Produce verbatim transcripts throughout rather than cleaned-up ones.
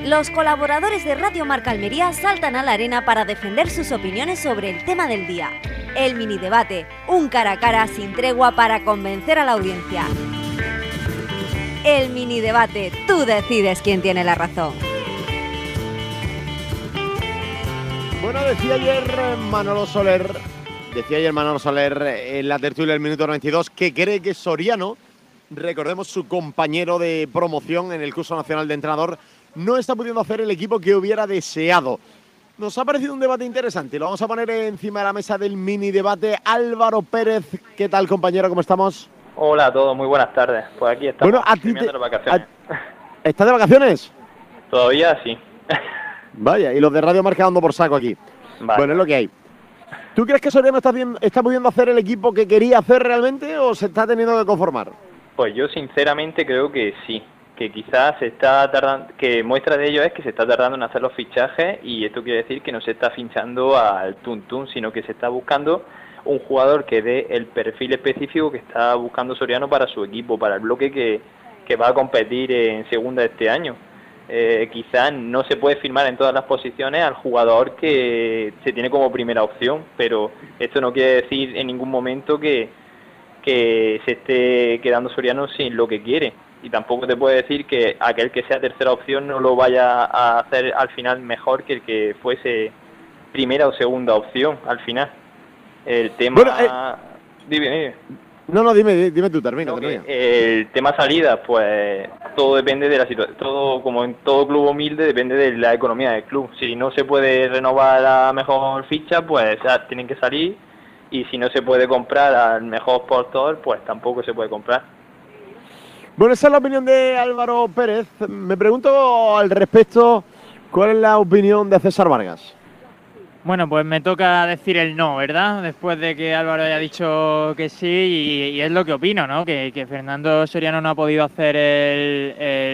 Los colaboradores de Radio Marca Almería saltan a la arena para defender sus opiniones sobre el tema del día. El mini debate, un cara a cara sin tregua para convencer a la audiencia. El mini debate, tú decides quién tiene la razón. Bueno, decía ayer Manolo Soler, decía ayer Manolo Soler en la tertulia del minuto noventa y dos que cree que Soriano, recordemos su compañero de promoción en el curso nacional de entrenador, no está pudiendo hacer el equipo que hubiera deseado. Nos ha parecido un debate interesante, lo vamos a poner encima de la mesa del mini debate. Álvaro Pérez, ¿qué tal, compañero? ¿Cómo estamos? Hola a todos, muy buenas tardes. Pues aquí estamos, bueno, a ti te, de vacaciones. A, ¿Estás de vacaciones? Todavía sí. Vaya, y los de Radio Marca dando por saco aquí. Vale. Bueno, es lo que hay. ¿Tú crees que Soriano está, bien, está pudiendo hacer el equipo que quería hacer realmente o se está teniendo que conformar? Pues yo sinceramente creo que sí. Que quizás se está tardando, que muestra de ello es que se está tardando en hacer los fichajes, y esto quiere decir que no se está fichando al tuntún, sino que se está buscando un jugador que dé el perfil específico que está buscando Soriano para su equipo, para el bloque que, que va a competir en segunda este año. Eh, quizás no se puede firmar en todas las posiciones al jugador que se tiene como primera opción, pero esto no quiere decir en ningún momento que, que se esté quedando Soriano sin lo que quiere. Y tampoco te puede decir que aquel que sea tercera opción no lo vaya a hacer al final mejor que el que fuese primera o segunda opción al final. El tema... Bueno, eh... dime, dime. No, no, dime, dime tú, termina. No, termina. El tema salida, pues todo depende de la situación. Todo, como en todo club humilde, depende de la economía del club. Si no se puede renovar la mejor ficha, pues ya tienen que salir. Y si no se puede comprar al mejor portador, pues tampoco se puede comprar. Bueno, esa es la opinión de Álvaro Pérez. Me pregunto al respecto, ¿cuál es la opinión de César Vargas? Bueno, pues me toca decir el no, ¿verdad? Después de que Álvaro haya dicho que sí, y, y es lo que opino, ¿no? Que, que Fernando Soriano no ha podido hacer el,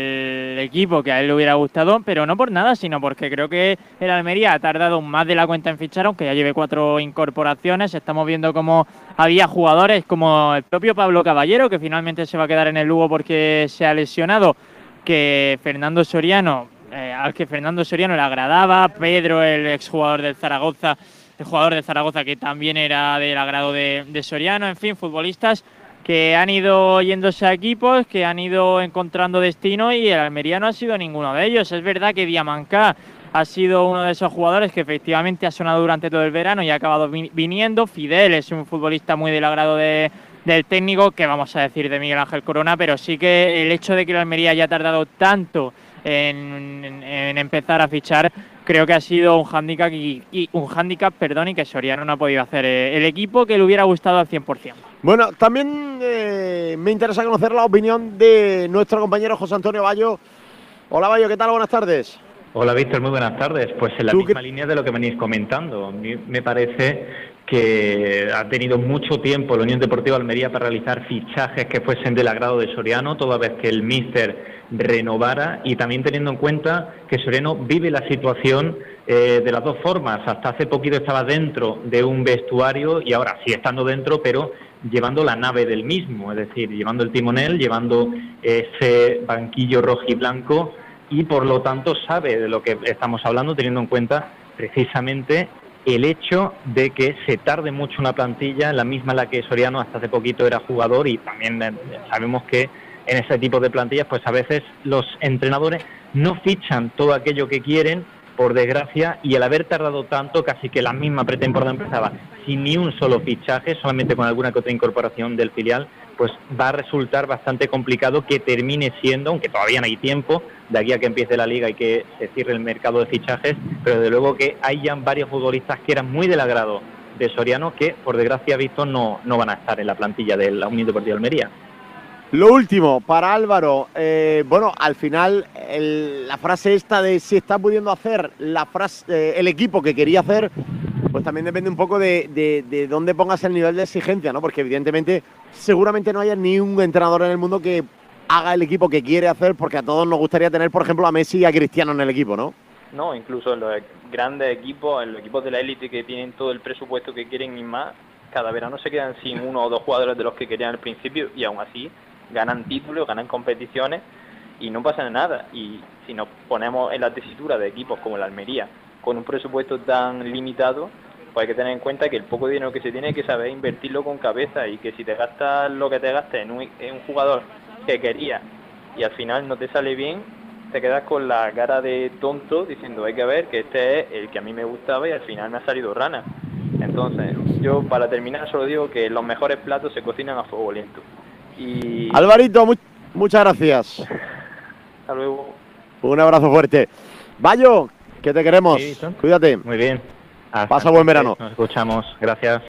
el equipo que a él le hubiera gustado, pero no por nada, sino porque creo que el Almería ha tardado más de la cuenta en fichar, aunque ya lleve cuatro incorporaciones. Estamos viendo cómo había jugadores como el propio Pablo Caballero, que finalmente se va a quedar en el Lugo porque se ha lesionado, que Fernando Soriano... Eh, al que Fernando Soriano le agradaba, Pedro, el exjugador del Zaragoza, el jugador de Zaragoza que también era del agrado de, de Soriano, en fin, futbolistas que han ido yéndose a equipos, que han ido encontrando destino, y el Almería no ha sido ninguno de ellos. Es verdad que Diamancá ha sido uno de esos jugadores que efectivamente ha sonado durante todo el verano y ha acabado viniendo. Fidel es un futbolista muy del agrado de, del técnico, que vamos a decir de Miguel Ángel Corona, pero sí que el hecho de que el Almería haya tardado tanto En, en, en empezar a fichar, creo que ha sido un hándicap y, y un hándicap, perdón, y que Soriano no ha podido hacer el equipo que le hubiera gustado al cien por cien. Bueno, también eh, me interesa conocer la opinión de nuestro compañero José Antonio Bayo. Hola, Bayo, ¿qué tal? Buenas tardes. Hola, Víctor, muy buenas tardes. Pues en la misma línea de lo que venís comentando. A mí me parece que ha tenido mucho tiempo la Unión Deportiva Almería para realizar fichajes que fuesen del agrado de Soriano, toda vez que el míster renovara, y también teniendo en cuenta que Soriano vive la situación eh, de las dos formas. Hasta hace poquito estaba dentro de un vestuario y ahora sigue estando dentro, pero llevando la nave del mismo, es decir, llevando el timonel, llevando ese banquillo rojo y blanco, y por lo tanto sabe de lo que estamos hablando, teniendo en cuenta precisamente el hecho de que se tarde mucho una plantilla, la misma en la que Soriano hasta hace poquito era jugador, y también sabemos que en ese tipo de plantillas pues a veces los entrenadores no fichan todo aquello que quieren, por desgracia, y el haber tardado tanto, casi que la misma pretemporada empezaba sin ni un solo fichaje, solamente con alguna que otra incorporación del filial, pues va a resultar bastante complicado que termine siendo, aunque todavía no hay tiempo, de aquí a que empiece la liga y que se cierre el mercado de fichajes, pero de luego que hayan varios futbolistas que eran muy del agrado de Soriano que, por desgracia, visto, no, no van a estar en la plantilla de la Unión Deportiva Almería. Lo último, para Álvaro, eh, bueno, al final el, la frase esta de si está pudiendo hacer la frase, eh, el equipo que quería hacer, pues también depende un poco de, de, de dónde pongas el nivel de exigencia, ¿no? Porque evidentemente seguramente no haya ni un entrenador en el mundo que haga el equipo que quiere hacer, porque a todos nos gustaría tener, por ejemplo, a Messi y a Cristiano en el equipo, ¿no? No, incluso en los grandes equipos, en los equipos de la élite que tienen todo el presupuesto que quieren y más, cada verano se quedan sin uno o dos jugadores de los que querían al principio, y aún así ganan títulos, ganan competiciones, y no pasa nada. Y si nos ponemos en la tesitura de equipos como la Almería, con un presupuesto tan limitado, pues hay que tener en cuenta que el poco dinero que se tiene hay que saber invertirlo con cabeza, y que si te gastas lo que te gastes en un, en un jugador que querías y al final no te sale bien, te quedas con la cara de tonto diciendo hay que ver que este es el que a mí me gustaba y al final me ha salido rana. Entonces, yo para terminar solo digo que los mejores platos se cocinan a fuego lento. Y Alvarito, mu muchas gracias. Hasta luego. Un abrazo fuerte. Bayo, que te queremos. Sí, cuídate. Muy bien. Hasta Pasa buen verano. Nos escuchamos. Gracias.